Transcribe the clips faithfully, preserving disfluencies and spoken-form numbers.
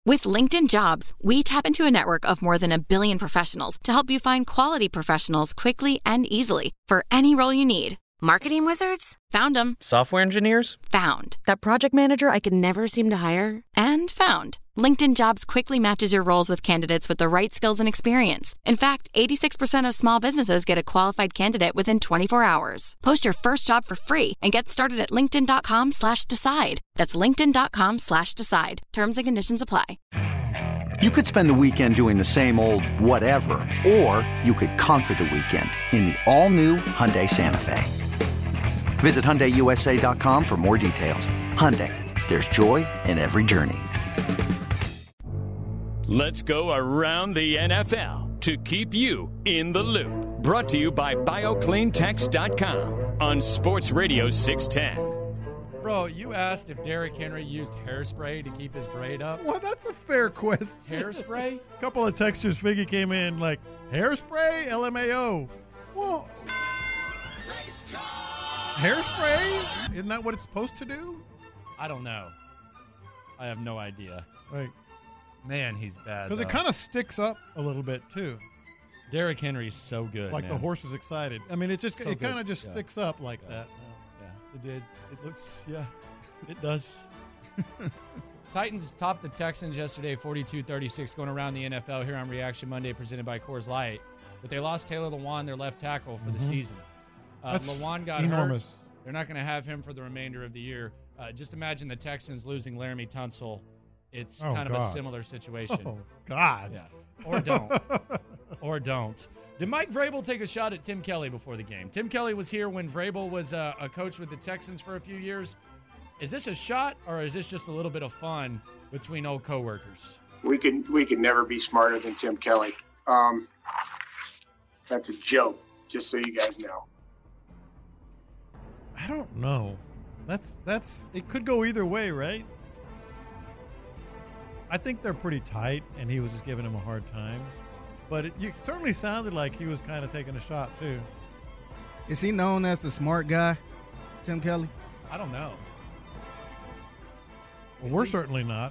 With LinkedIn Jobs, we tap into a network of more than a billion professionals to help you find quality professionals quickly and easily for any role you need. Marketing wizards? Found them. Software engineers? Found. That project manager I could never seem to hire? And found. LinkedIn Jobs quickly matches your roles with candidates with the right skills and experience. In fact, eighty-six percent of small businesses get a qualified candidate within twenty-four hours. Post your first job for free and get started at linkedin.com slash decide. That's linkedin.com slash decide. Terms and conditions apply. You could spend the weekend doing the same old whatever, or you could conquer the weekend in the all-new Hyundai Santa Fe. Visit Hyundai U S A dot com for more details. Hyundai, there's joy in every journey. Let's go around the N F L to keep you in the loop. Brought to you by bio clean tex dot com on Sports Radio six ten. Bro, you asked if Derrick Henry used hairspray to keep his braid up. Well, that's a fair question. Hairspray? A couple of textures, Figgy came in like, hairspray? L M A O. Well, hairspray? Isn't that what it's supposed to do? I don't know. I have no idea. Like, man, he's bad. Because it kind of sticks up a little bit too. Derrick Henry's so good. Like man. the horse is excited. I mean, it just So it kind of good. just Yeah. sticks up like Yeah. that. Yeah, it did. It looks, yeah, it does. Titans topped the Texans yesterday, forty-two thirty-six, going around the N F L here on Reaction Monday, presented by Coors Light. But they lost Taylor Lewan, their left tackle, for Mhm. the season. Uh, That's Lewan got enormous. hurt. They're not going to have him for the remainder of the year. Uh, just imagine the Texans losing Laramie Tunsil. It's Oh, kind of God. a similar situation. Oh, God. Yeah. Or don't. or don't. Did Mike Vrabel take a shot at Tim Kelly before the game? Tim Kelly was here when Vrabel was uh, a coach with the Texans for a few years. Is this a shot, or is this just a little bit of fun between old coworkers? We can we can never be smarter than Tim Kelly. Um, that's a joke, just so you guys know. I don't know. That's that's it could go either way, right? I think they're pretty tight, and he was just giving him a hard time. But it you, certainly sounded like he was kind of taking a shot too. Is he known as the smart guy, Tim Kelly? I don't know. Well, Is we're he? certainly not.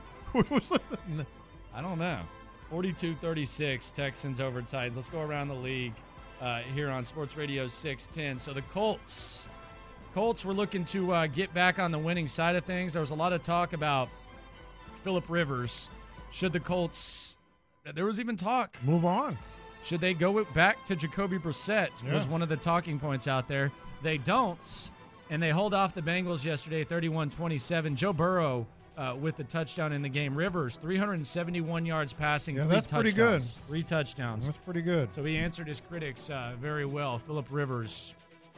I don't know. forty-two thirty-six, Texans over Titans. Let's go around the league uh, here on Sports Radio six ten. So the Colts, Colts were looking to uh, get back on the winning side of things. There was a lot of talk about Phillip Rivers. Should the Colts, there was even talk. Move on. Should they go back to Jacoby Brissett Yeah. was one of the talking points out there. They don't, and they hold off the Bengals yesterday thirty-one twenty-seven. Joe Burrow uh, with the touchdown in the game. Rivers, three hundred seventy-one yards passing, Yeah, three that's pretty touchdowns. good. Three touchdowns. That's pretty good. So he answered his critics uh, very well. Phillip Rivers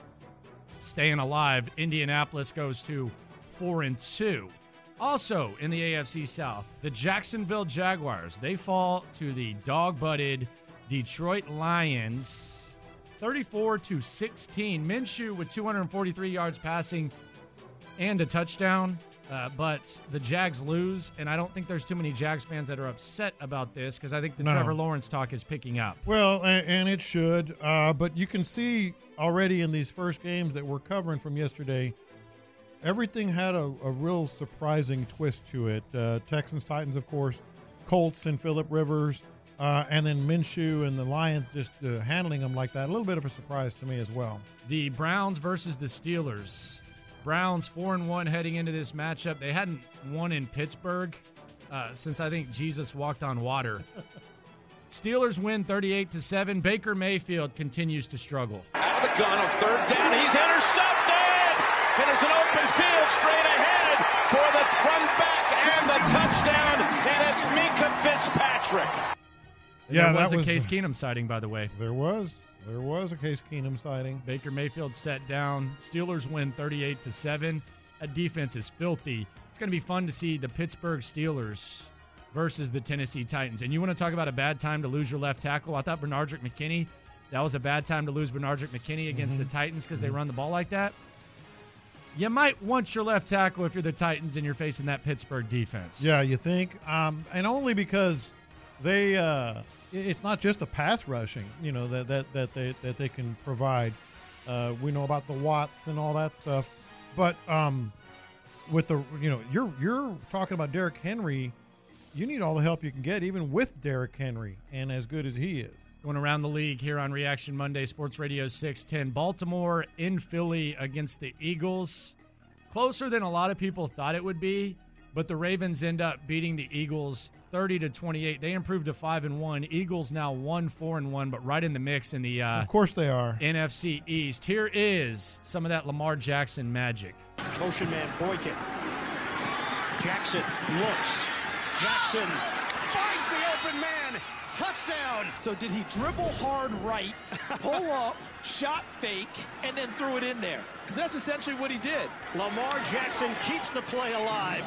staying alive. Indianapolis goes to four and two. Also in the A F C South, the Jacksonville Jaguars, they fall to the dog-butted Detroit Lions, thirty-four to sixteen. Minshew with two hundred forty-three yards passing and a touchdown. Uh, but the Jags lose, and I don't think there's too many Jags fans that are upset about this because I think the No. Trevor Lawrence talk is picking up. Well, and, and it should. Uh, but you can see already in these first games that we're covering from yesterday, everything had a, a real surprising twist to it. Uh, Texans, Titans, of course, Colts and Phillip Rivers, uh, and then Minshew and the Lions just uh, handling them like that. A little bit of a surprise to me as well. The Browns versus the Steelers. Browns four and one heading into this matchup. They hadn't won in Pittsburgh uh, since I think Jesus walked on water. Steelers win thirty-eight to seven. Baker Mayfield continues to struggle. Out of the gun on third down. He's intercepted. And there's an open field straight ahead for the run back and the touchdown. And it's Minka Fitzpatrick. And Yeah, there was that a was- Case Keenum sighting, by the way. There was. There was a Case Keenum sighting. Baker Mayfield set down. Steelers win thirty-eight to seven. That defense is filthy. It's going to be fun to see the Pittsburgh Steelers versus the Tennessee Titans. And you want to talk about a bad time to lose your left tackle? I thought Bernardrick McKinney, that was a bad time to lose Bernardrick McKinney against Mhm. the Titans because they run the ball like that. You might want your left tackle if you're the Titans and you're facing that Pittsburgh defense. Yeah, you think? Um, and only because they uh, it- it's not just the pass rushing, you know, that that that they that they can provide. Uh, we know about the Watts and all that stuff, but um, with the you know you're you're talking about Derrick Henry you need all the help you can get, even with Derrick Henry and as good as he is. Going around the league here on Reaction Monday, Sports Radio six ten. Baltimore in Philly against the Eagles. Closer than a lot of people thought it would be, but the Ravens end up beating the Eagles thirty to twenty-eight. They improved to five and one. Eagles now one four and one, but right in the mix in the uh, of course they are. N F C East. Here is some of that Lamar Jackson magic. Motion man Boykin. Jackson looks. Jackson finds the open man. Touchdown. So did he dribble hard right, pull up, shot fake, and then threw it in there? Because that's essentially what he did. Lamar Jackson keeps the play alive.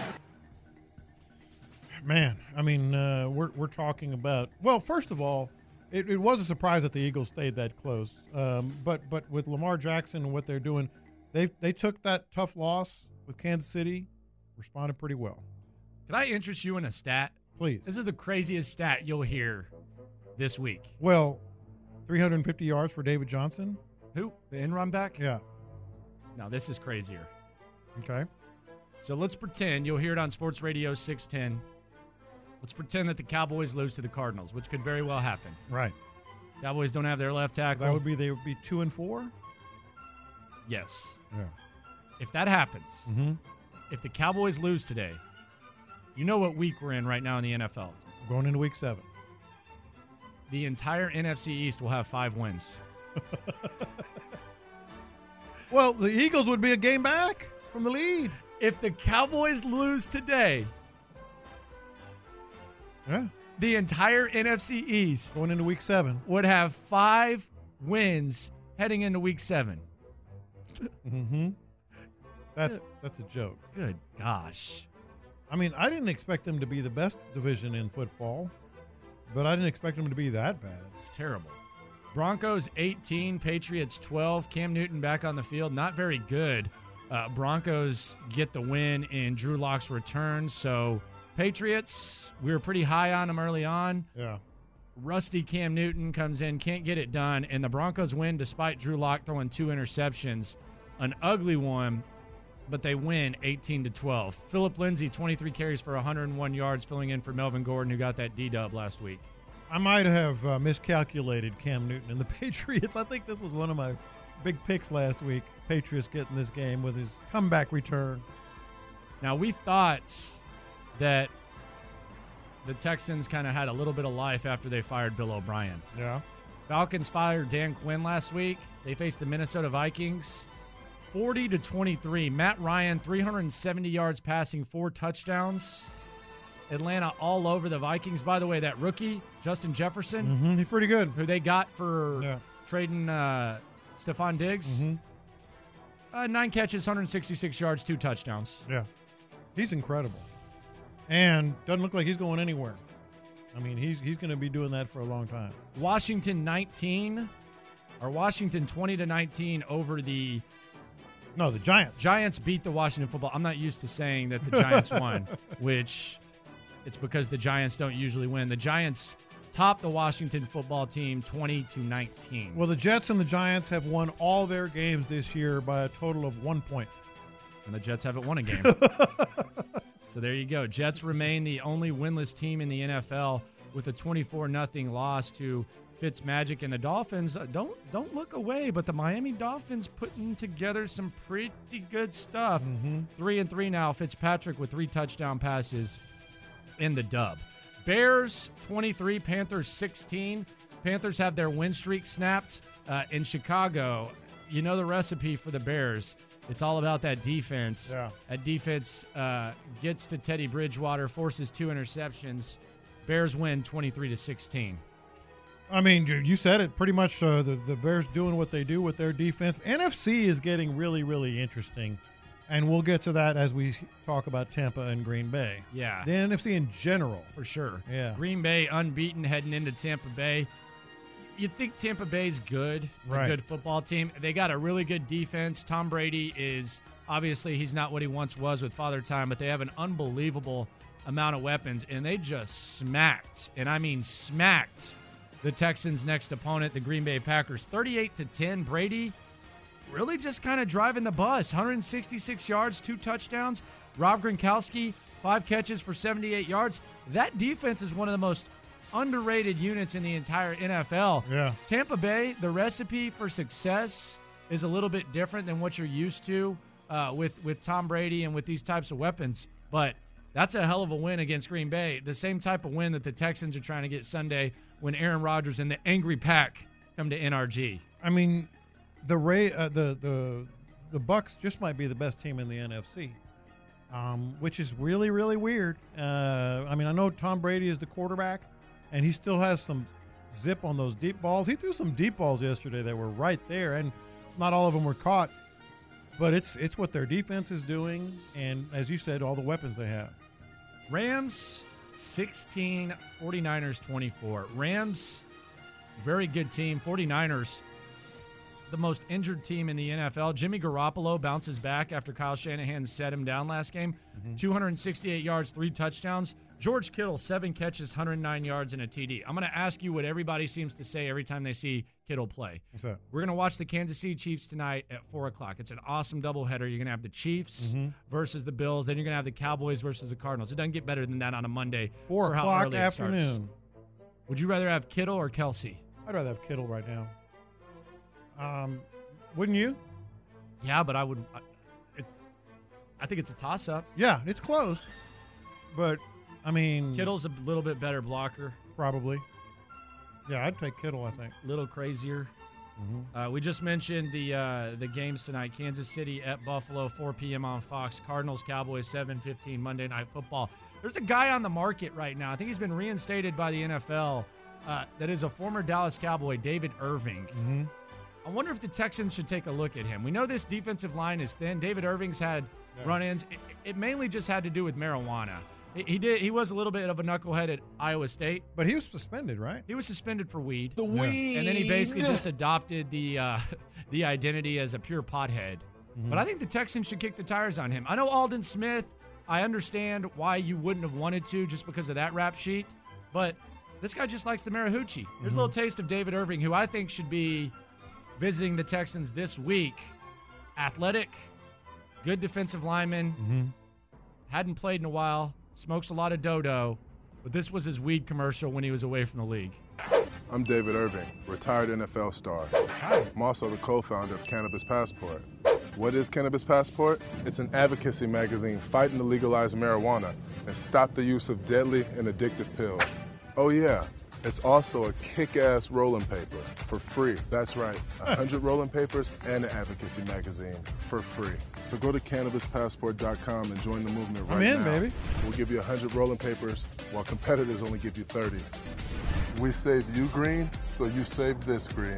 Man, I mean, uh, we're we're talking about. Well, first of all, it, it was a surprise that the Eagles stayed that close. Um, but but with Lamar Jackson and what they're doing, they they took that tough loss with Kansas City, responded pretty well. Can I interest you in a stat? Please. This is the craziest stat you'll hear this week. Well, three hundred fifty yards for David Johnson. Who? The in-run back? Yeah. No, this is crazier. Okay. So let's pretend, you'll hear it on Sports Radio six ten. Let's pretend that the Cowboys lose to the Cardinals, which could very well happen. Right. Cowboys don't have their left tackle. That would be, they would be two and four? Yes. Yeah. If that happens, mm-hmm. if the Cowboys lose today, you know what week we're in right now in the N F L. Going into week seven. The entire N F C East will have five wins. Well, the Eagles would be a game back from the lead. If the Cowboys lose today, yeah, the entire N F C East going into week seven would have five wins heading into week seven. Mm-hmm. That's that's a joke. Good gosh. I mean, I didn't expect them to be the best division in football, but I didn't expect them to be that bad. It's terrible. Broncos eighteen, Patriots twelve. Cam Newton back on the field. Not very good. Uh, Broncos get the win in Drew Lock's return. So Patriots, we were pretty high on them early on. Yeah. Rusty Cam Newton comes in, can't get it done, and the Broncos win despite Drew Lock throwing two interceptions. An ugly one, but they win eighteen to twelve. Phillip Lindsay, twenty-three carries for one hundred one yards, filling in for Melvin Gordon, who got that D-dub last week. I might have uh, miscalculated Cam Newton and the Patriots. I think this was one of my big picks last week. Patriots getting this game with his comeback return. Now, we thought that the Texans kind of had a little bit of life after they fired Bill O'Brien. Yeah. Falcons fired Dan Quinn last week. They faced the Minnesota Vikings. forty to twenty-three. Matt Ryan, three hundred seventy yards passing, four touchdowns. Atlanta all over the Vikings. By the way, that rookie, Justin Jefferson. Mm-hmm. He's pretty good. Who they got for yeah. trading uh, Stephon Diggs. Mm-hmm. Uh, nine catches, one hundred sixty-six yards, two touchdowns. Yeah. He's incredible. And doesn't look like he's going anywhere. I mean, he's he's going to be doing that for a long time. Washington nineteen, or Washington twenty to nineteen over the No, the Giants. Giants beat the Washington football. I'm not used to saying that the Giants won, which it's because the Giants don't usually win. The Giants top the Washington football team twenty to nineteen. Well, the Jets and the Giants have won all their games this year by a total of one point. And the Jets haven't won a game. So there you go. Jets remain the only winless team in the N F L with a twenty-four nothing loss to Fitzmagic and the Dolphins. Uh, don't don't look away, but the Miami Dolphins putting together some pretty good stuff. Mm-hmm. Three and three now. Fitzpatrick with three touchdown passes in the dub. Bears twenty-three, Panthers sixteen. Panthers have their win streak snapped uh, in Chicago. You know the recipe for the Bears. It's all about that defense. Yeah. That defense uh, gets to Teddy Bridgewater, forces two interceptions. Bears win twenty-three to sixteen. I mean, you said it pretty much. Uh, the, the Bears doing what they do with their defense. N F C is getting really, really interesting. And we'll get to that as we talk about Tampa and Green Bay. Yeah. The N F C in general. For sure. Yeah. Green Bay unbeaten heading into Tampa Bay. You think Tampa Bay's good, right. a good football team. They got a really good defense. Tom Brady is, obviously, he's not what he once was with Father Time, but they have an unbelievable amount of weapons, and they just smacked, and I mean smacked, the Texans' next opponent, the Green Bay Packers. thirty-eight to ten. Brady really just kind of driving the bus. one hundred sixty-six yards, two touchdowns. Rob Gronkowski, five catches for seventy-eight yards. That defense is one of the most underrated units in the entire N F L. Yeah. Tampa Bay, the recipe for success is a little bit different than what you're used to uh, with, with Tom Brady and with these types of weapons. But that's a hell of a win against Green Bay. The same type of win that the Texans are trying to get Sunday when Aaron Rodgers and the Angry Pack come to N R G. I mean, the Ray, uh, the the the Bucks just might be the best team in the N F C, um, which is really really weird. Uh, I mean, I know Tom Brady is the quarterback, and he still has some zip on those deep balls. He threw some deep balls yesterday that were right there, and not all of them were caught. But it's it's what their defense is doing, and as you said, all the weapons they have. Rams sixteen, 49ers twenty-four. Rams, very good team. 49ers, the most injured team in the N F L. Jimmy Garoppolo bounces back after Kyle Shanahan set him down last game. Mm-hmm. two hundred sixty-eight yards, three touchdowns. George Kittle, seven catches, one hundred nine yards, and a T D. I'm going to ask you what everybody seems to say every time they see Kittle play. What's that? We're going to watch the Kansas City Chiefs tonight at four o'clock. It's an awesome doubleheader. You're going to have the Chiefs mm-hmm. versus the Bills. Then you're going to have the Cowboys versus the Cardinals. It doesn't get better than that on a Monday. Four o'clock afternoon. Would you rather have Kittle or Kelsey? I'd rather have Kittle right now. Um, wouldn't you? Yeah, but I would. I, it, I think it's a toss-up. Yeah, it's close. But, I mean. Kittle's a little bit better blocker. Probably. Yeah, I'd take Kittle, I think. A little crazier. Mm-hmm. Uh, we just mentioned the uh, the games tonight. Kansas City at Buffalo, four p.m. on Fox. Cardinals, Cowboys, seven fifteen Monday Night Football. There's a guy on the market right now. I think he's been reinstated by the N F L. Uh, that is a former Dallas Cowboy, David Irving. Mm-hmm. I wonder if the Texans should take a look at him. We know this defensive line is thin. David Irving's had yeah. run-ins. It, it mainly just had to do with marijuana. He, he did. He was a little bit of a knucklehead at Iowa State. But he was suspended, right? He was suspended for weed. The yeah. weed. And then he basically just adopted the uh, the identity as a pure pothead. Mm-hmm. But I think the Texans should kick the tires on him. I know Aldon Smith. I understand why you wouldn't have wanted to just because of that rap sheet. But this guy just likes the Marihucci. Here's mm-hmm. a little taste of David Irving, who I think should be visiting the Texans this week. Athletic, good defensive lineman, mm-hmm. hadn't played in a while, smokes a lot of dodo, but this was his weed commercial when he was away from the league. I'm David Irving, retired N F L star. Hi. I'm also the co-founder of Cannabis Passport. What is Cannabis Passport? It's an advocacy magazine fighting to legalize marijuana and stop the use of deadly and addictive pills. Oh yeah, it's also a kick-ass rolling paper for free. That's right, one hundred rolling papers and an advocacy magazine for free. So go to cannabis passport dot com and join the movement right I'm in, now. baby. We'll give you one hundred rolling papers while competitors only give you thirty. We saved you green, so you saved this green.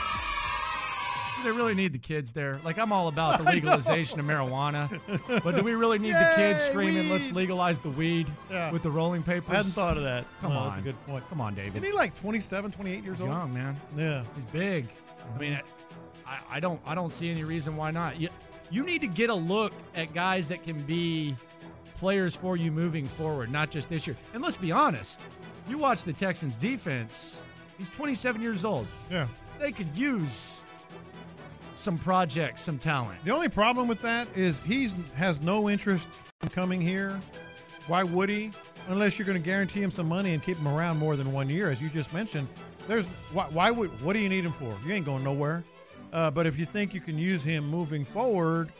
Do they really need the kids there? Like, I'm all about the legalization of marijuana, but do we really need Yay, the kids screaming, weed. Let's legalize the weed yeah. with the rolling papers? I hadn't thought of that. Come no, on. That's a good point. Come on, David. Isn't he like twenty-seven, twenty-eight years He's old? young, man. Yeah. He's big. I mean, I, I don't I don't see any reason why not. You, you need to get a look at guys that can be players for you moving forward, not just this year. And let's be honest. You watch the Texans defense. He's twenty-seven years old. Yeah. They could use some projects, some talent. The only problem with that is he has no interest in coming here. Why would he? Unless you're going to guarantee him some money and keep him around more than one year, as you just mentioned. There's why, why would what do you need him for? You ain't going nowhere. Uh, but if you think you can use him moving forward,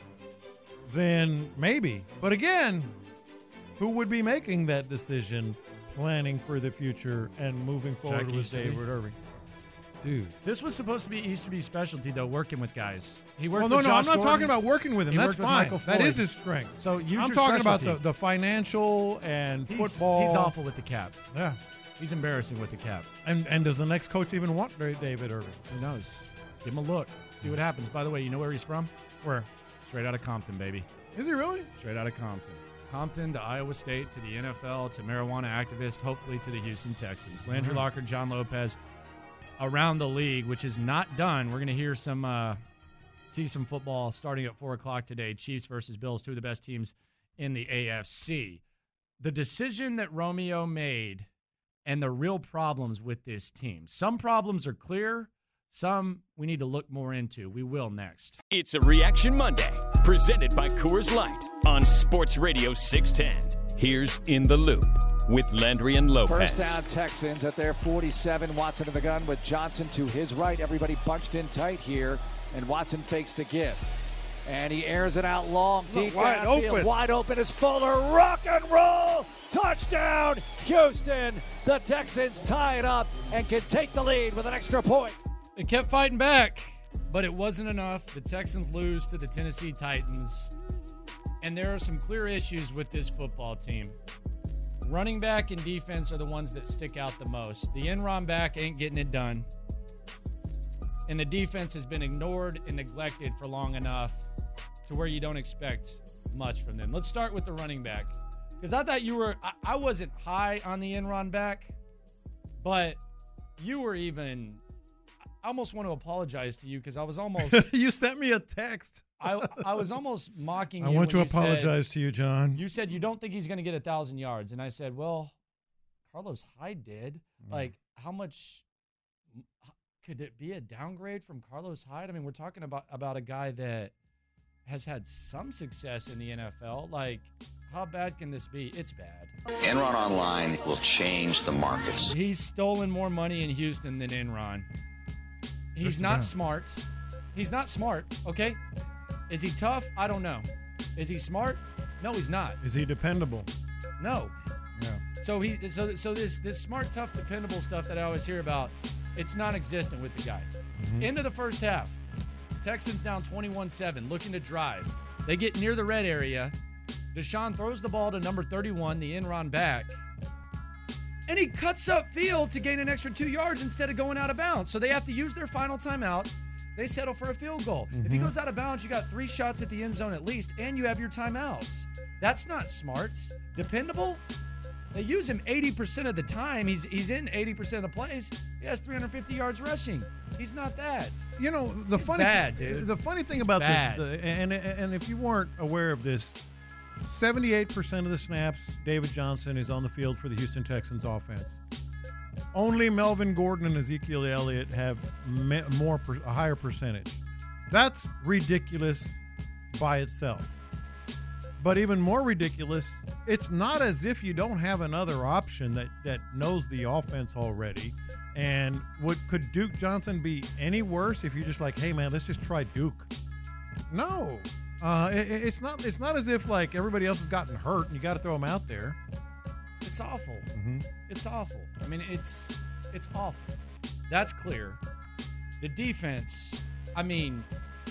then maybe. But again, who would be making that decision, planning for the future and moving forward Jack with Easterby. David Irving? Dude. This was supposed to be Easterby's specialty, though, working with guys. He worked well, no, with no, Josh I'm not Gordon. talking about working with him. He That's fine. That is his strength. So use I'm your talking specialty. about the, the financial and he's, football. He's awful with the cap. Yeah. He's embarrassing with the cap. And and does the next coach even want David Irving? Who knows? Give him a look. See what happens. By the way, you know where he's from? Where? Straight out of Compton, baby. Is he really? Straight out of Compton. Compton to Iowa State to the N F L to marijuana activist, hopefully to the Houston Texans. Landry Mm-hmm. Locker, John Lopez around the league, which is not done. We're going to hear some, uh, see some football starting at four o'clock today. Chiefs versus Bills, two of the best teams in the A F C. The decision that Romeo made and the real problems with this team. Some problems are clear. Some we need to look more into. We will next. It's a Reaction Monday, presented by Coors Light on Sports Radio six ten. Here's In the Loop with Landry and Lopez. First down, Texans at their forty-seven. Watson in the gun with Johnson to his right. Everybody bunched in tight here, and Watson fakes the give. And he airs it out long, deep wide downfield. open. Wide open is Fuller. Rock and roll. Touchdown, Houston. The Texans tie it up and can take the lead with an extra point. They kept fighting back, but it wasn't enough. The Texans lose to the Tennessee Titans. And there are some clear issues with this football team. Running back and defense are the ones that stick out the most. The in-run back ain't getting it done. And the defense has been ignored and neglected for long enough to where you don't expect much from them. Let's start with the running back. Because I thought you were, I, I wasn't high on the in-run back, but you were even, I almost want to apologize to you because I was almost. You sent me a text. I, I was almost mocking I you. want to when you apologize said, to you, John. You said you don't think he's going to get a thousand yards. And I said, well, Carlos Hyde did. Mm. Like, how much could it be a downgrade from Carlos Hyde? I mean, we're talking about, about a guy that has had some success in the N F L. Like, how bad can this be? It's bad. Enron Online will change the markets. He's stolen more money in Houston than Enron. He's Just not that. smart. He's not smart, okay? Is he tough? I don't know. Is he smart? No, he's not. Is he dependable? No. Yeah. So he so so this this smart, tough, dependable stuff that I always hear about, it's non-existent with the guy. Mm-hmm. Into the first half. Texans down twenty-one seven, looking to drive. They get near the red area. Deshaun throws the ball to number thirty-one, the in-run back. And he cuts up field to gain an extra two yards instead of going out of bounds. So they have to use their final timeout. They settle for a field goal. Mm-hmm. If he goes out of bounds, you got three shots at the end zone at least, and you have your timeouts. That's not smart. Dependable? They use him eighty percent of the time. He's he's in eighty percent of the plays. He has three hundred fifty yards rushing. He's not that. You know, the He's funny bad, dude. the funny thing He's about bad. the, the and and if you weren't aware of this, seventy-eight percent of the snaps, David Johnson is on the field for the Houston Texans offense. Only Melvin Gordon and Ezekiel Elliott have me, more per, a higher percentage. That's ridiculous by itself. But even more ridiculous, it's not as if you don't have another option that, that knows the offense already. And would could Duke Johnson be any worse if you're just like, hey man, let's just try Duke? No, uh, it, it's not. It's not as if like everybody else has gotten hurt and you got to throw them out there. It's awful. Mm-hmm. It's awful. I mean, it's it's awful. That's clear. The defense, I mean,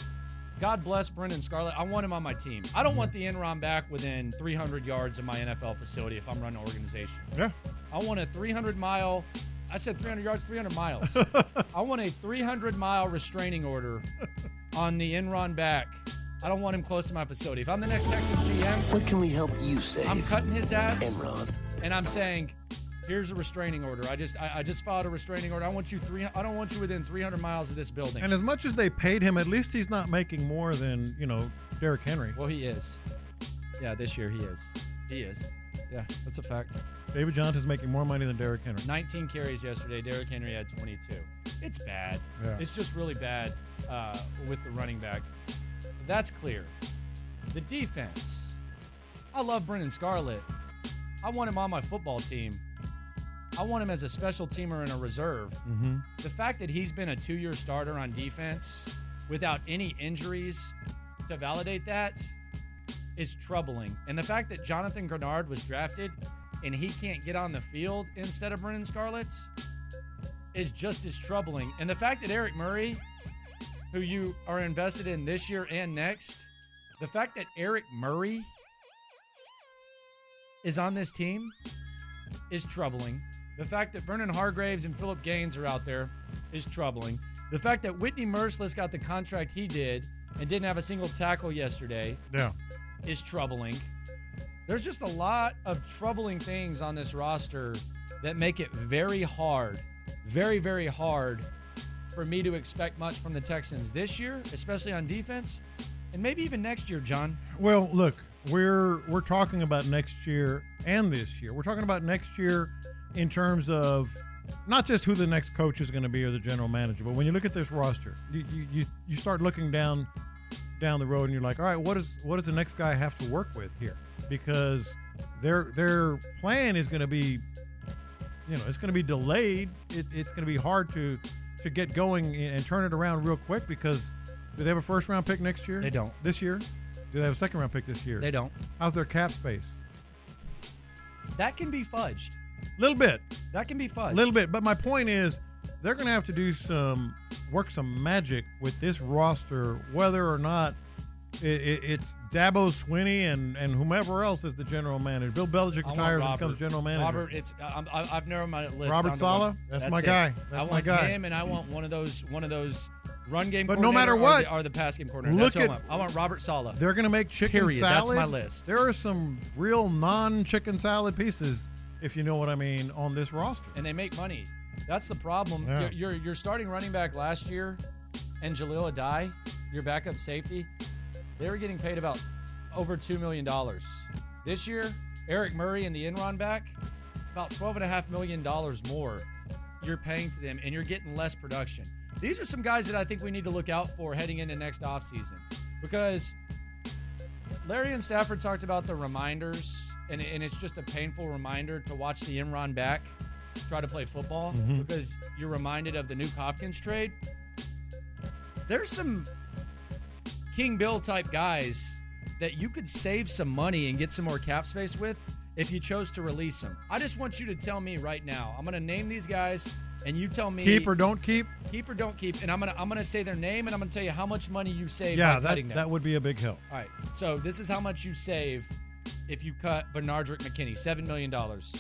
God bless Brendan Scarlett. I want him on my team. I don't want the in-run back within three hundred yards of my N F L facility if I'm running an organization. Yeah. I want a three hundred mile, I said three hundred yards, three hundred miles. I want a three hundred mile restraining order on the in-run back. I don't want him close to my facility. If I'm the next Texans G M, what can we help you say? I'm cutting his ass. Enron. And I'm saying, here's a restraining order. I just I, I just filed a restraining order. I want you three. I don't want you within three hundred miles of this building. And as much as they paid him, at least he's not making more than, you know, Derrick Henry. Well, he is. Yeah, this year he is. He is. Yeah, that's a fact. David Johnson's making more money than Derrick Henry. nineteen carries yesterday. Derrick Henry had twenty-two. It's bad. Yeah. It's just really bad uh, with the running back. That's clear. The defense. I love Brendan Scarlett. I want him on my football team. I want him as a special teamer and a reserve. Mm-hmm. The fact that he's been a two-year starter on defense without any injuries to validate that is troubling. And the fact that Jonathan Grenard was drafted and he can't get on the field instead of Brendan Scarlett is just as troubling. And the fact that Eric Murray, who you are invested in this year and next, the fact that Eric Murray is on this team is troubling. The fact that Vernon Hargraves and Phillip Gaines are out there is troubling. The fact that Whitney Merciless got the contract he did and didn't have a single tackle yesterday yeah. is troubling. There's just a lot of troubling things on this roster that make it very hard, very, very hard for me to expect much from the Texans this year, especially on defense, and maybe even next year, John. Well, look, we're we're talking about next year and this year. We're talking about next year in terms of not just who the next coach is going to be or the general manager, but when you look at this roster, you you you, you start looking down down the road and you're like, all right, what is what does the next guy have to work with here? Because their their plan is going to be, you know, it's going to be delayed. It, it's going to be hard to to get going and turn it around real quick because do they have a first round pick next year? They don't. This year? Do they have a second round pick this year? They don't. How's their cap space? That can be fudged. A little bit. That can be fudged. A little bit. But my point is they're going to have to do some work some magic with this roster, whether or not it, it, it's Dabo Swinney and, and whomever else is the general manager. Bill Belichick retires and becomes general manager. Robert, it's I'm, I've narrowed my list. Robert Saleh, that's, that's my it. guy. That's I my want guy. him, and I want one of those one of those run game. But no matter or what, the, or the pass game coordinator. Look That's at, what I want. I want Robert Saleh. They're going to make chicken Period. salad. That's my list. There are some real non-chicken salad pieces, if you know what I mean, on this roster. And they make money. That's the problem. Yeah. Your, your your starting running back last year and Jaleel Adai, your backup safety, they were getting paid about over two million dollars. This year, Eric Murray and the in-run back, about twelve point five million dollars more you're paying to them, and you're getting less production. These are some guys that I think we need to look out for heading into next offseason because Larry and Stafford talked about the reminders, and, and it's just a painful reminder to watch the in-run back try to play football Mhm. because you're reminded of the Nuke Hopkins trade. There's some King Bill type guys that you could save some money and get some more cap space with if you chose to release them. I just want you to tell me right now. I'm going to name these guys, and you tell me Keep or don't keep? Keep or don't keep, and I'm going to I'm going to say their name, and I'm going to tell you how much money you save Yeah, by that, cutting them. that would be a big help. All right, so this is how much you save if you cut Bernardrick McKinney, seven million dollars.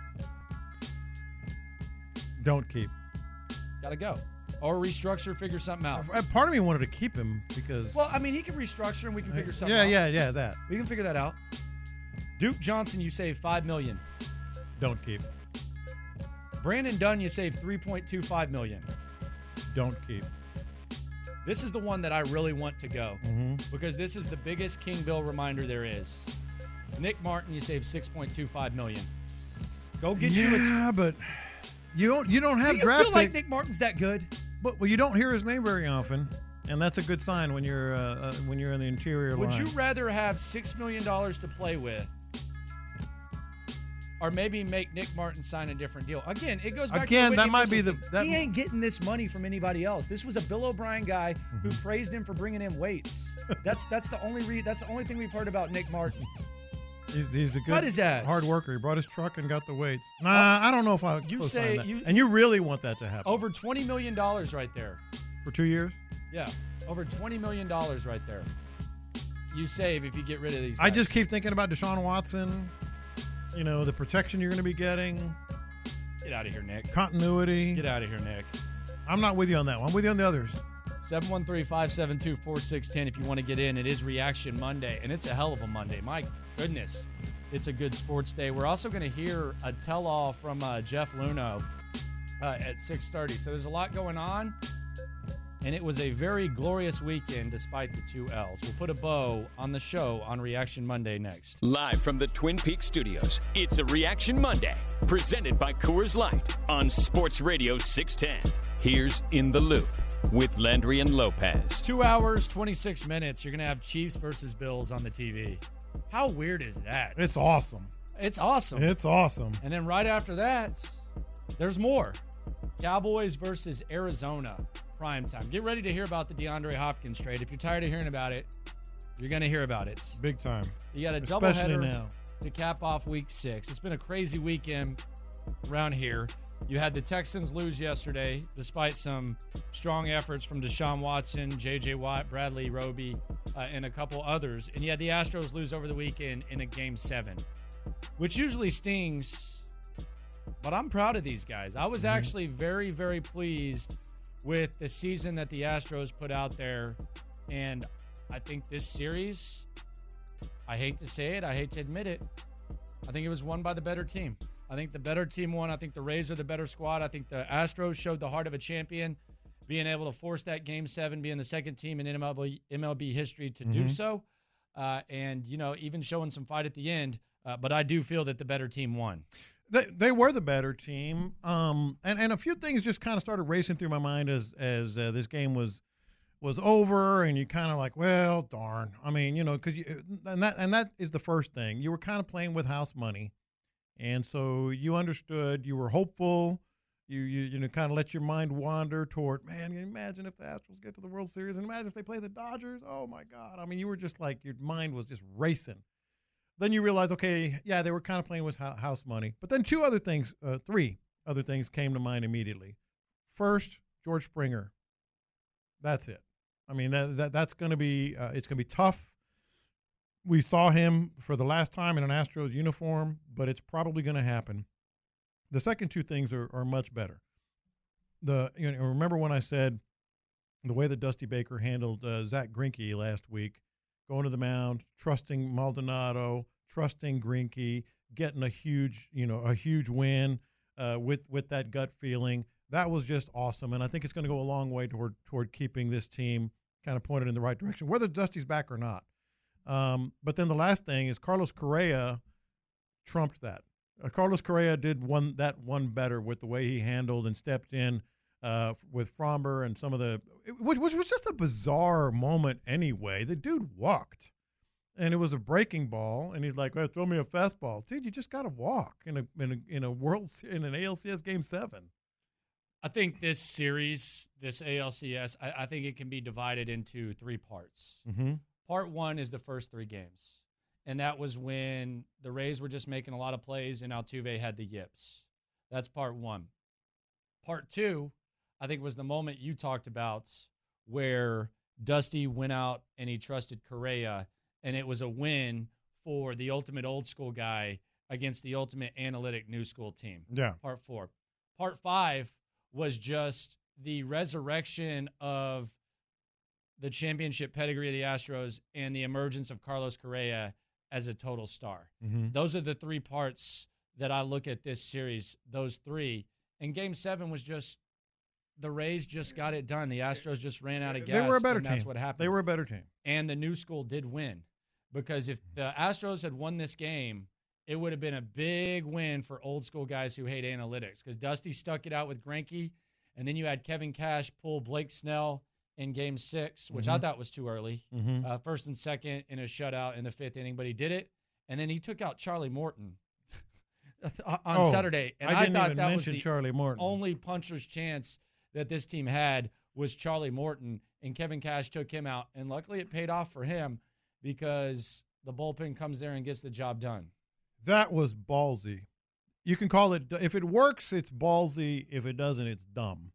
Don't keep. Got to go. Or restructure, figure something out. Uh, Part of me wanted to keep him because... Well, I mean, he can restructure and we can figure something yeah, out. Yeah, yeah, yeah, that. We can figure that out. Duke Johnson, you save five million dollars. Don't keep. Brandon Dunn, you save three point two five million dollars. Don't keep. This is the one that I really want to go Mhm. because this is the biggest King Bill reminder there is. Nick Martin, you save six point two five million dollars. Go get yeah, you a... Yeah, but you don't, you don't have Do you draft feel like pick- Nick Martin's that good? But well, you don't hear his name very often, and that's a good sign when you're uh, uh, when you're in the interior Would line. you rather have six million dollars to play with or maybe make Nick Martin sign a different deal? Again, it goes back Again, to the that Whitney might be Wilson the- thing. that- He ain't getting this money from anybody else. This was a Bill O'Brien guy who praised him for bringing in weights. That's that's the only re- that's the only thing we've heard about Nick Martin. He's, he's a good Cut his ass. hard worker. He brought his truck and got the weights. Nah, I don't know if I You co-sign say that. you- and you really want that to happen Over twenty million dollars right there. for two years. Yeah, over twenty million dollars right there. You save if you get rid of these guys. I just keep thinking about Deshaun Watson. You know, the protection you're going to be getting, Get out of here, Nick. continuity. Get out of here, Nick. I'm not with you on that one. I'm with you on the others. seven one three, five seven two, four six one zero if you want to get in. It is Reaction Monday, and it's a hell of a Monday. My goodness, it's a good sports day. We're also going to hear a tell-all from uh, Jeff Luno uh, at six thirty. So there's a lot going on, and it was a very glorious weekend despite the two L's. We'll put a bow on the show on Reaction Monday next. Live from the Twin Peaks studios, it's a Reaction Monday, presented by Coors Light on Sports Radio six ten. Here's In the Loop with Landry and Lopez. Two hours, twenty-six minutes. You're going to have Chiefs versus Bills on the T V. How weird is that? It's awesome. It's awesome. It's awesome. And then right after that, there's more. Cowboys versus Arizona, primetime. Get ready to hear about the DeAndre Hopkins trade. If you're tired of hearing about it, you're going to hear about it. Big time. You got a Especially doubleheader now. to cap off week six. It's been a crazy weekend around here. You had the Texans lose yesterday, despite some strong efforts from Deshaun Watson, J J. Watt, Bradley Roby, uh, and a couple others. And you had the Astros lose over the weekend in a game seven, which usually stings. But I'm proud of these guys. I was actually very, very pleased with the season that the Astros put out there. And I think this series, I hate to say it, I hate to admit it, I think it was won by the better team. I think the better team won. I think the Rays are the better squad. I think the Astros showed the heart of a champion, being able to force that game seven, being the second team in M L B, M L B history to do Mhm. so. Uh, and, you know, even showing some fight at the end. Uh, but I do feel that the better team won. They they were the better team, um, and and a few things just kind of started racing through my mind as as uh, this game was was over, and you kind of like, well, darn. I mean, you know, because you and that and that is the first thing. You were kind of playing with house money, and so you understood. You were hopeful. You you you know kind of let your mind wander toward, man. Imagine if the Astros get to the World Series, and imagine if they play the Dodgers. Oh my God! I mean, you were just like your mind was just racing. Then you realize, okay, yeah, they were kind of playing with house money. But then two other things, uh, three other things came to mind immediately. First, George Springer. That's it. I mean, that, that that's going to be uh, it's going to be tough. We saw him for the last time in an Astros uniform, but it's probably going to happen. The second two things are, are much better. The you know, remember when I said the way that Dusty Baker handled uh, Zach Greinke last week, going to the mound, trusting Maldonado, trusting Greinke, getting a huge, you know, a huge win uh, with with that gut feeling. That was just awesome, and I think it's going to go a long way toward toward keeping this team kind of pointed in the right direction, whether Dusty's back or not. Um, but then the last thing is Carlos Correa trumped that. Uh, Carlos Correa did one that one better with the way he handled and stepped in uh, with Fromber and some of the – which, which was just a bizarre moment anyway. The dude walked, and it was a breaking ball, and he's like, well, throw me a fastball. Dude, you just got to walk in a in a, in a World – in an A L C S Game seven. I think this series, this A L C S, I, I think it can be divided into three parts. Mm-hmm. Part one is the first three games, and that was when the Rays were just making a lot of plays and Altuve had the yips. That's part one. Part two, I think, was the moment you talked about where Dusty went out and he trusted Correa, and it was a win for the ultimate old school guy against the ultimate analytic new school team. Yeah. Part four. Part five was just the resurrection of the championship pedigree of the Astros and the emergence of Carlos Correa as a total star. Mm-hmm. Those are the three parts that I look at this series, those three. And Game seven was just the Rays just got it done. The Astros just ran out of gas. They were a better and team. That's what happened. They were a better team. And the new school did win, because if the Astros had won this game, it would have been a big win for old school guys who hate analytics, because Dusty stuck it out with Greinke, and then you had Kevin Cash pull Blake Snell in Game six, which mm-hmm. I thought was too early. Mm-hmm. Uh, first and second in a shutout in the fifth inning, but he did it. And then he took out Charlie Morton on oh, Saturday. And I, I, didn't thought even that was mention the Charlie Morton. only puncher's chance that this team had was Charlie Morton, and Kevin Cash took him out. And luckily it paid off for him, because the bullpen comes there and gets the job done. That was ballsy. You can call it, if it works, it's ballsy. If it doesn't, it's dumb.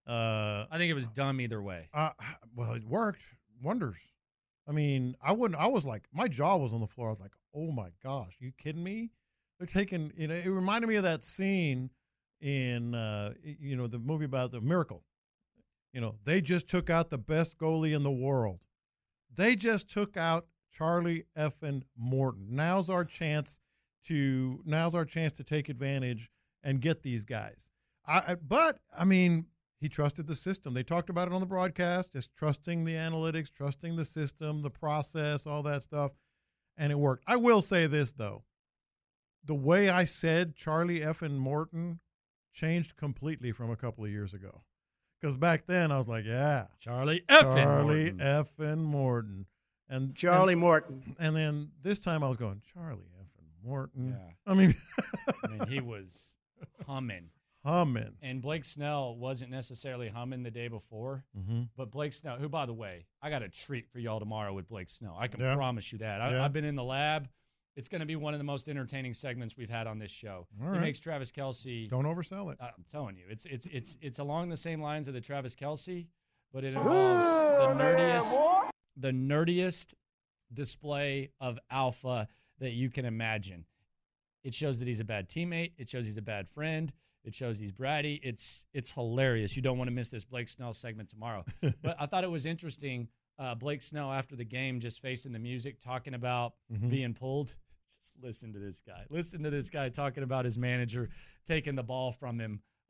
Uh, I think it was dumb either way. Uh, well, it worked wonders. I mean, I wouldn't, I was like, my jaw was on the floor. I was like, oh my gosh, you kidding me? They're taking, you know, it reminded me of that scene in, uh, you know, the movie about the Miracle. You know, they just took out the best goalie in the world. They just took out Charlie effing Morton. Now's our chance to, now's our chance to take advantage and get these guys. I, but, I mean, he trusted the system. They talked about it on the broadcast, just trusting the analytics, trusting the system, the process, all that stuff, and it worked. I will say this, though. The way I said Charlie effing Morton changed completely from a couple of years ago. Because back then I was like, yeah. Charlie effing Charlie Morton. effing Morton. And Charlie and, Morton. And then this time I was going, Charlie effing Morton. Yeah. I mean, I mean, he was humming. Humming. And Blake Snell wasn't necessarily humming the day before, mm-hmm. but Blake Snell, who, by the way, I got a treat for y'all tomorrow with Blake Snell. I can yeah. promise you that. I, yeah. I've been in the lab. It's going to be one of the most entertaining segments we've had on this show. All he right. makes Travis Kelce. Don't oversell it. I'm telling you, it's it's it's it's along the same lines of the Travis Kelce, but it involves the nerdiest, the nerdiest display of alpha that you can imagine. It shows that he's a bad teammate. It shows he's a bad friend. It shows he's bratty. It's it's hilarious. You don't want to miss this Blake Snell segment tomorrow. But I thought it was interesting. Uh, Blake Snell, after the game, just facing the music, talking about mm-hmm. being pulled. Just listen to this guy. Listen to this guy talking about his manager taking the ball from him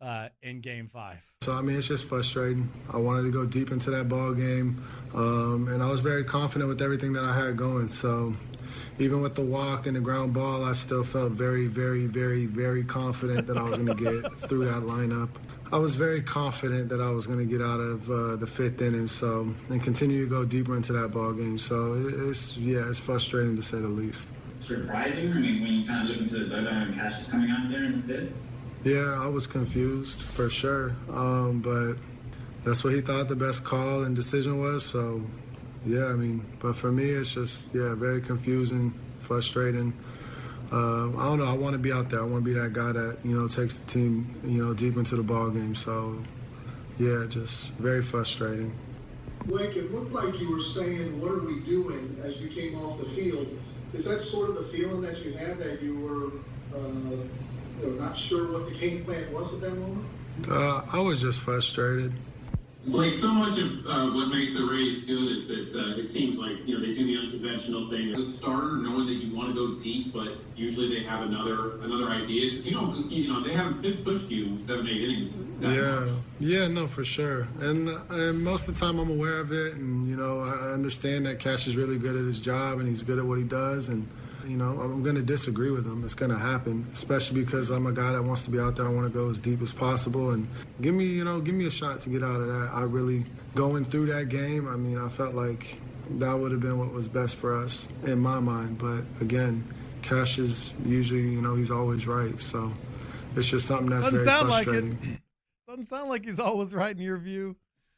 uh, in Game Five? So, I mean, it's just frustrating. I wanted to go deep into that ball game, um, and I was very confident with everything that I had going. So, even with the walk and the ground ball, I still felt very, very, very, very confident that I was going to get through that lineup. I was very confident that I was going to get out of uh, the fifth inning, so and continue to go deeper into that ball game. So it's yeah, it's frustrating to say the least. Surprising? I mean, when you kind of look into the dugout and Cash is coming out there in the fifth. Yeah, I was confused for sure, um, but that's what he thought the best call and decision was. So yeah, I mean, but for me, it's just yeah, very confusing, frustrating. Uh, I don't know. I want to be out there. I want to be that guy that, you know, takes the team, you know, deep into the ball game. So, yeah, just very frustrating. Blake, it looked like you were saying, what are we doing as you came off the field? Is that sort of the feeling that you had, that you were uh, you know, not sure what the game plan was at that moment? Uh, I was just frustrated. Blake, so much of uh, what makes the Rays good is that uh, it seems like, you know, they do the unconventional thing. As a starter, knowing that you want to go deep, but usually they have another another idea. You know, you know they haven't pushed you seven, eight innings. Yeah, much. yeah, no, for sure. And, and most of the time I'm aware of it, and, you know, I understand that Cash is really good at his job, and he's good at what he does, and you know, I'm going to disagree with him. It's going to happen, especially because I'm a guy that wants to be out there. I want to go as deep as possible. And give me, you know, give me a shot to get out of that. I really, going through that game, I mean, I felt like that would have been what was best for us in my mind. But, again, Cash is usually, you know, he's always right. So it's just something that's Doesn't very sound frustrating. like it. Doesn't sound like he's always right in your view.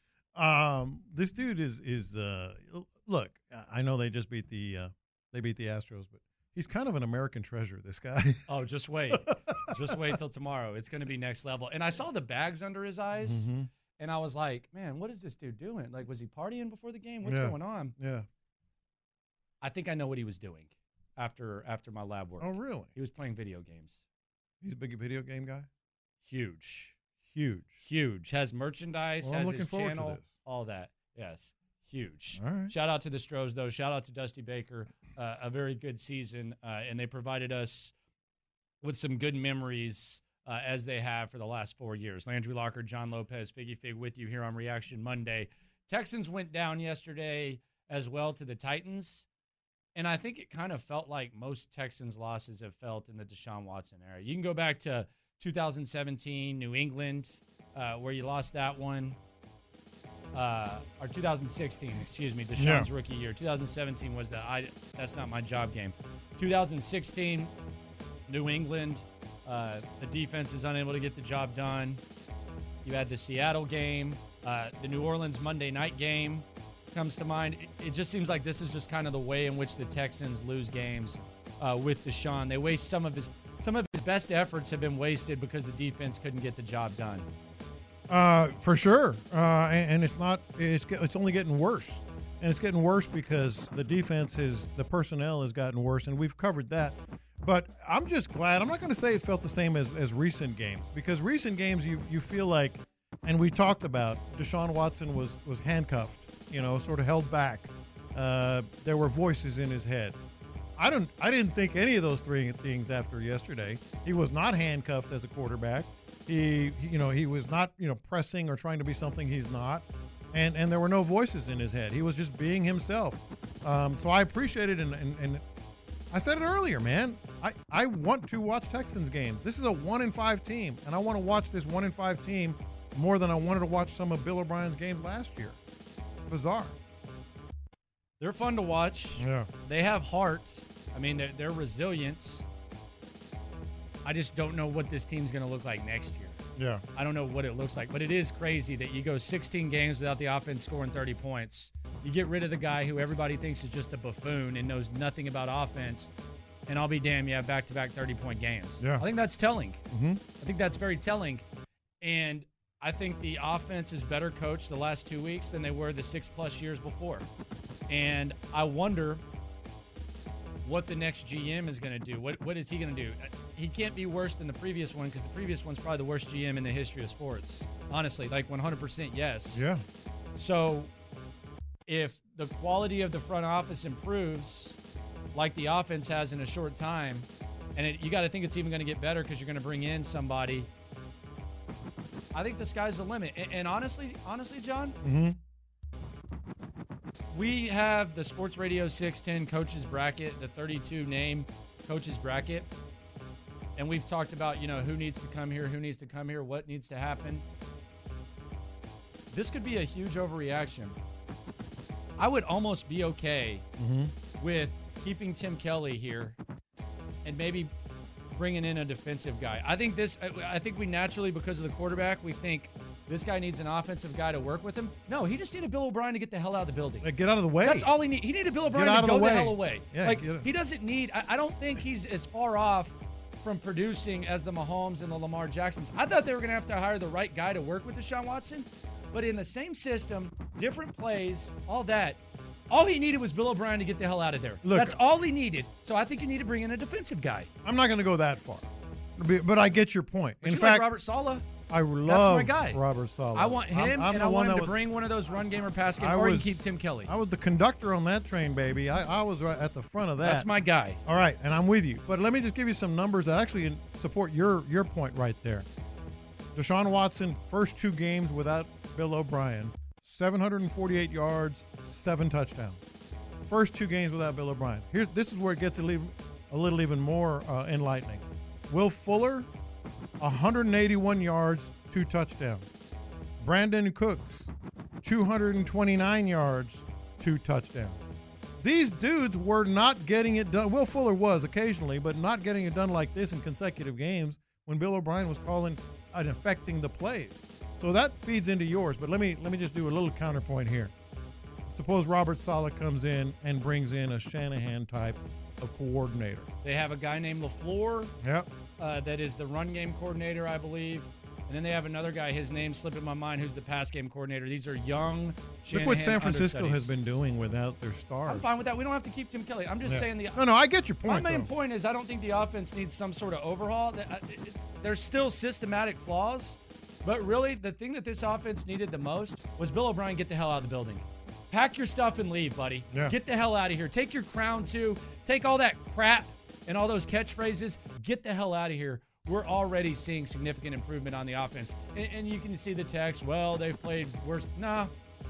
Um, this dude is, is uh, look, I know they just beat the, uh, they beat the Astros, but he's kind of an American treasure, this guy. Oh, just wait. Just wait till tomorrow. It's going to be next level. And I saw the bags under his eyes, mm-hmm. and I was like, man, what is this dude doing? Like, was he partying before the game? What's yeah. going on? Yeah. I think I know what he was doing after after my lab work. Oh, really? He was playing video games. He's a big video game guy? Huge. Huge. Huge. Has merchandise, well, has I'm looking his forward channel, to this. all that. Yes. Huge. All right. Shout out to the Stros, though. Shout out to Dusty Baker. Uh, a very good season, uh, and they provided us with some good memories uh, as they have for the last four years. Landry Locker, John Lopez, Figgy Fig with you here on Reaction Monday. Texans went down yesterday as well to the Titans, and I think it kind of felt like most Texans losses have felt in the Deshaun Watson era. You can go back to two thousand seventeen, New England, uh, where you lost that one. Uh, or two thousand sixteen, excuse me, Deshaun's yeah. rookie year. two thousand seventeen was the I. That's not my job game. two thousand sixteen, New England. Uh, the defense is unable to get the job done. You had the Seattle game. Uh, the New Orleans Monday night game comes to mind. It, it just seems like this is just kind of the way in which the Texans lose games uh, with Deshaun. They waste some of his some of his best efforts have been wasted because the defense couldn't get the job done. Uh, for sure. Uh, and, and it's not, it's, it's only getting worse. And it's getting worse because the defense is, the personnel has gotten worse, and we've covered that. But I'm just glad, I'm not going to say it felt the same as, as recent games, because recent games you, you feel like, and we talked about, Deshaun Watson was, was handcuffed, you know, sort of held back. Uh, there were voices in his head. I don't, I didn't think any of those three things after yesterday. He was not handcuffed as a quarterback. He, he, you know, he was not, you know, pressing or trying to be something he's not, and and there were no voices in his head. He was just being himself. Um, so I appreciate it, and, and and I said it earlier, man. I I want to watch Texans games. This is a one in five team, and I want to watch this one in five team more than I wanted to watch some of Bill O'Brien's games last year. It's bizarre. They're fun to watch. Yeah. They have heart. I mean, they're, they're resilient. I just don't know what this team's going to look like next year. Yeah. I don't know what it looks like, but it is crazy that you go sixteen games without the offense scoring thirty points. You get rid of the guy who everybody thinks is just a buffoon and knows nothing about offense, and I'll be damned, you have back-to-back thirty-point games. Yeah. I think that's telling. Mm-hmm. I think that's very telling, and I think the offense is better coached the last two weeks than they were the six-plus years before, and I wonder what the next G M is going to do. What What is he going to do? He can't be worse than the previous one because the previous one's probably the worst G M in the history of sports. Honestly, like one hundred percent yes. Yeah. So if the quality of the front office improves like the offense has in a short time, and it, you got to think it's even going to get better because you're going to bring in somebody I think the sky's the limit. And, and honestly, honestly, John, mm-hmm. we have the Sports Radio six ten coaches bracket, the thirty-two name coaches bracket. And we've talked about, you know, who needs to come here, who needs to come here, what needs to happen. This could be a huge overreaction. I would almost be okay mm-hmm. with keeping Tim Kelly here and maybe bringing in a defensive guy. I think this. I think we naturally, because of the quarterback, we think this guy needs an offensive guy to work with him. No, he just needed Bill O'Brien to get the hell out of the building. Like, get out of the way. That's all he needed. He needed Bill O'Brien to go the, the hell away. Yeah, like he doesn't need. I, I don't think he's as far off from producing as the Mahomes and the Lamar Jacksons. I thought they were going to have to hire the right guy to work with Deshaun Watson, but in the same system, different plays, all that. All he needed was Bill O'Brien to get the hell out of there. Look, that's all he needed. So I think you need to bring in a defensive guy. I'm not going to go that far, but I get your point. But in you fact, like Robert Saleh. I love That's my guy. Robert Saleh. I want him, I'm, I'm and the I want one him to was, bring one of those run game or pass game, I or was, you can keep Tim Kelly. I was the conductor on that train, baby. I, I was right at the front of that. That's my guy. All right, and I'm with you. But let me just give you some numbers that actually support your your point right there. Deshaun Watson, first two games without Bill O'Brien, seven hundred forty-eight yards, seven touchdowns. First two games without Bill O'Brien. Here's this is where it gets a little, a little even more uh, enlightening. Will Fuller, one hundred eighty-one yards, two touchdowns. Brandon Cooks, two hundred twenty-nine yards, two touchdowns. These dudes were not getting it done. Will Fuller was occasionally, but not getting it done like this in consecutive games when Bill O'Brien was calling and affecting the plays. So that feeds into yours. But let me let me just do a little counterpoint here. Suppose Robert Saleh comes in and brings in a Shanahan type of coordinator. They have a guy named LaFleur. Yep. Uh, that is the run game coordinator, I believe. And then they have another guy, his name's slipping my mind, who's the pass game coordinator. These are young Shanahan Look what San Francisco understudies. has been doing without their stars. I'm fine with that. We don't have to keep Tim Kelly. I'm just Yeah. saying the. No, no, I get your point. My main though. point is I don't think the offense needs some sort of overhaul. That- uh, it- it- There's still systematic flaws, but really the thing that this offense needed the most was Bill O'Brien get the hell out of the building. Pack your stuff and leave, buddy. Yeah. Get the hell out of here. Take your crown too. Take all that crap and all those catchphrases. Get the hell out of here. We're already seeing significant improvement on the offense. And, and you can see the text, well, they've played worse. Nah.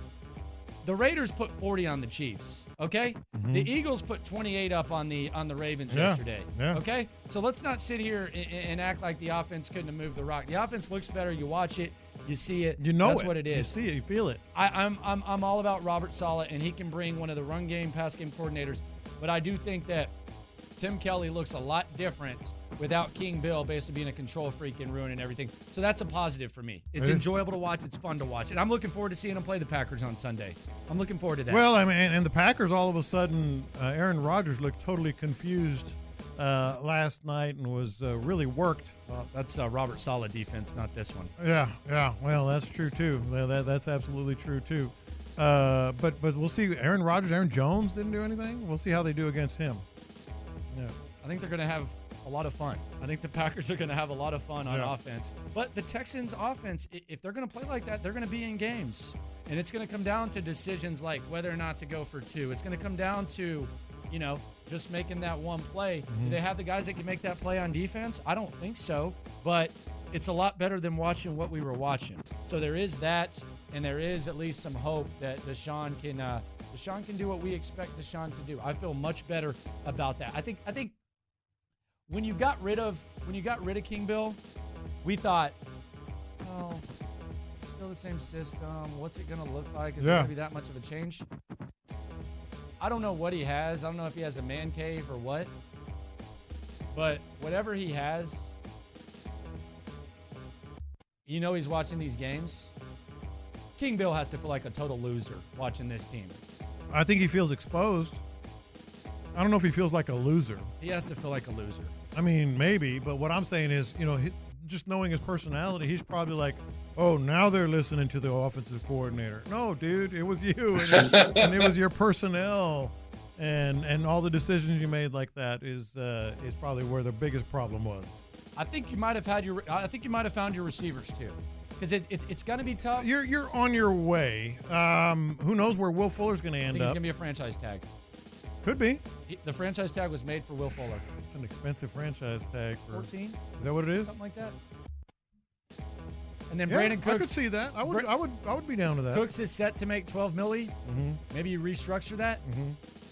The Raiders put forty on the Chiefs, okay? Mhm. The Eagles put twenty-eight up on the on the Ravens Yeah, yesterday, yeah. okay? So let's not sit here and, and act like the offense couldn't have moved the rock. The offense looks better. You watch it. You see it. You know That's it. what it is. You see it. You feel it. I, I'm, I'm, I'm all about Robert Saleh, and he can bring one of the run game, pass game coordinators. But I do think that Tim Kelly looks a lot different without King Bill basically being a control freak and ruining everything. So that's a positive for me. It's It is. enjoyable to watch. It's fun to watch. And I'm looking forward to seeing him play the Packers on Sunday. I'm looking forward to that. Well, I mean, and, and the Packers all of a sudden, uh, Aaron Rodgers looked totally confused uh, last night and was uh, really worked. Well, that's uh, Robert Saleh defense, not this one. Yeah, yeah. Well, that's true too. That, that, that's absolutely true too. Uh, but but we'll see. Aaron Rodgers, Aaron Jones didn't do anything. We'll see how they do against him. Yeah. I think they're going to have a lot of fun. I think the Packers are going to have a lot of fun on Yeah. offense. But the Texans' offense, i- if they're going to play like that, they're going to be in games. And it's going to come down to decisions like whether or not to go for two. It's going to come down to, you know, just making that one play. Mm-hmm. Do they have the guys that can make that play on defense? I don't think so. But it's a lot better than watching what we were watching. So there is that, and there is at least some hope that Deshaun can uh, Deshaun can do what we expect Deshaun to do. I feel much better about that. I think I think when you got rid of when you got rid of King Bill, we thought, oh, it's still the same system. What's it going to look like? Is it Yeah. going to be that much of a change? I don't know what he has. I don't know if he has a man cave or what. But whatever he has, you know he's watching these games. King Bill has to feel like a total loser watching this team. I think he feels exposed. I don't know if he feels like a loser. He has to feel like a loser. I mean, maybe, but what I'm saying is, you know, he, just knowing his personality, he's probably like, oh, now they're listening to the offensive coordinator. No, dude, it was you, and, it, and it was your personnel, and and all the decisions you made like that is uh, is probably where the biggest problem was. I think you might have had your. I think you might have found your receivers too, because it, it, it's going to be tough. You're you're on your way. Um, who knows where Will Fuller's going to I end think he's up? going to be a franchise tag. Could be. He, the franchise tag was made for Will Fuller. It's an expensive franchise tag for fourteen. Is that what it is? Something like that. And then Yeah, Brandon Cooks. I could see that. I would. I would. I would be down to that. Cooks is set to make twelve milli. Mm-hmm. Maybe you restructure that. Mm-hmm.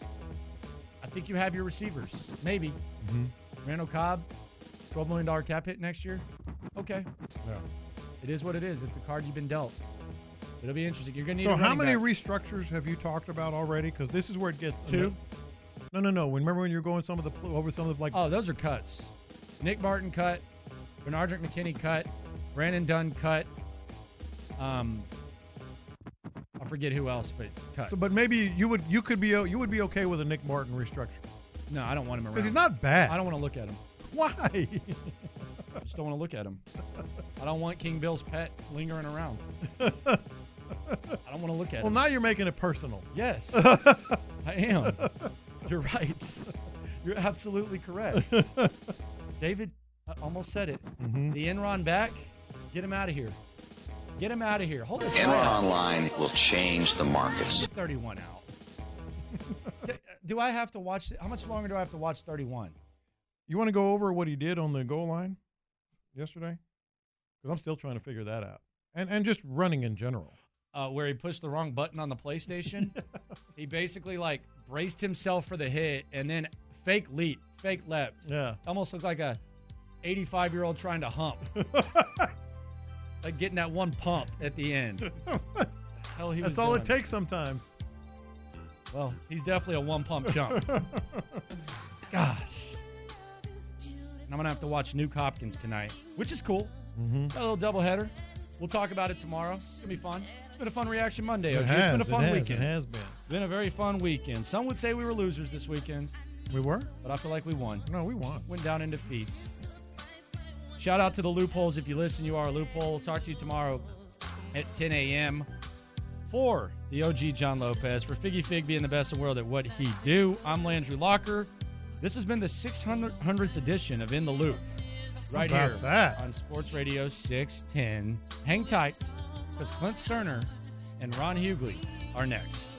I think you have your receivers. Maybe. Mm-hmm. Randall Cobb, twelve million dollars cap hit next year. Okay. Yeah. It is what it is. It's the card you've been dealt. It'll be interesting. You're going to need So a how running many back. restructures have you talked about already? Because this is where it gets Two? No, no, no. Remember when you were going some of the over some of the like? Oh, those are cuts. Nick Martin cut. Bernardrick McKinney cut. Brandon Dunn cut. Um, I forget who else, but cut. So, but maybe you would you could be you would be okay with a Nick Martin restructure No, I don't want him around. because he's not bad. I don't want to look at him. Why? I just don't want to look at him. I don't want King Bill's pet lingering around. I don't want to look at Well, him. now you're making it personal. Yes, I am. You're right. You're absolutely correct. David I almost said it. Mm-hmm. The Enron back, get him out of here. Get him out of here. Hold it. Enron Online will change the markets. Get thirty-one out. do, do I have to watch? How much longer do I have to watch thirty-one? You want to go over what he did on the goal line yesterday? Because I'm still trying to figure that out. And and just running in general. Uh, where he pushed the wrong button on the PlayStation. He basically like braced himself for the hit and then fake leap, fake leapt. Yeah. Almost looked like a eighty-five-year-old trying to hump. Like getting that one pump at the end. Hell, he That's was all doing. it takes sometimes. Well, he's definitely a one-pump jump. Gosh. And I'm going to have to watch Nuke Hopkins tonight, which is cool. Mm-hmm. Got a little doubleheader. We'll talk about it tomorrow. It's going to be fun. It's been a fun Reaction Monday, It O G. has, It's been a fun it has, weekend. It has been. Been a very fun weekend. Some would say we were losers this weekend. We were? But I feel like we won. No, we won. Went down in defeats. Shout out to the Loopholes. If you listen, you are a loophole. We'll talk to you tomorrow at ten a.m. for the O G John Lopez, for Figgy Fig being the best in the world at what he do. I'm Landry Locker. This has been the six hundredth edition of In the Loop. Right How about here that? on Sports Radio six ten. Hang tight, because Clint Sterner and Ron Hughley are next.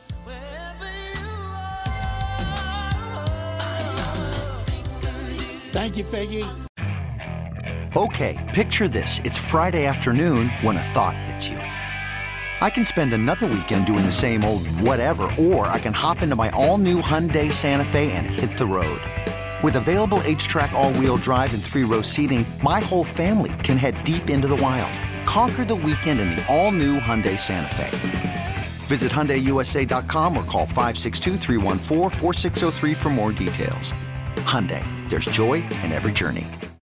Thank you, Figgy. Okay, picture this. It's Friday afternoon when a thought hits you. I can spend another weekend doing the same old whatever, or I can hop into my all-new Hyundai Santa Fe and hit the road. With available H-Track all-wheel drive and three-row seating, my whole family can head deep into the wild. Conquer the weekend in the all-new Hyundai Santa Fe. Visit Hyundai U S A dot com or call five six two, three one four, four six zero three for more details. Hyundai, there's joy in every journey.